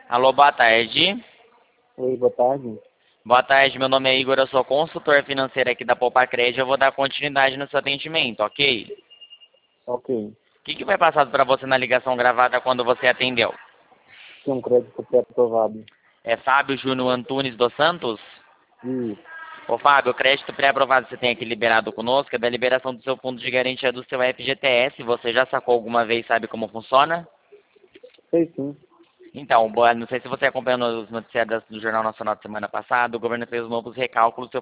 Alô, boa tarde. Oi, boa tarde. Boa tarde, meu nome é Igor, eu sou consultor financeiro aqui da Poupa Crédito. Eu vou dar continuidade no seu atendimento, ok? Ok. O que foi passado para você na ligação gravada quando você atendeu? Tem um crédito pré-aprovado. É Fábio Júnior Antunes dos Santos? Isso. Ô Fábio, o crédito pré-aprovado que você tem aqui liberado conosco é da liberação do seu fundo de garantia do seu FGTS. Você já sacou alguma vez, sabe como funciona? Sei sim. Então, não sei se você acompanhou os noticiários do Jornal Nacional de semana passada, o governo fez novos recálculos.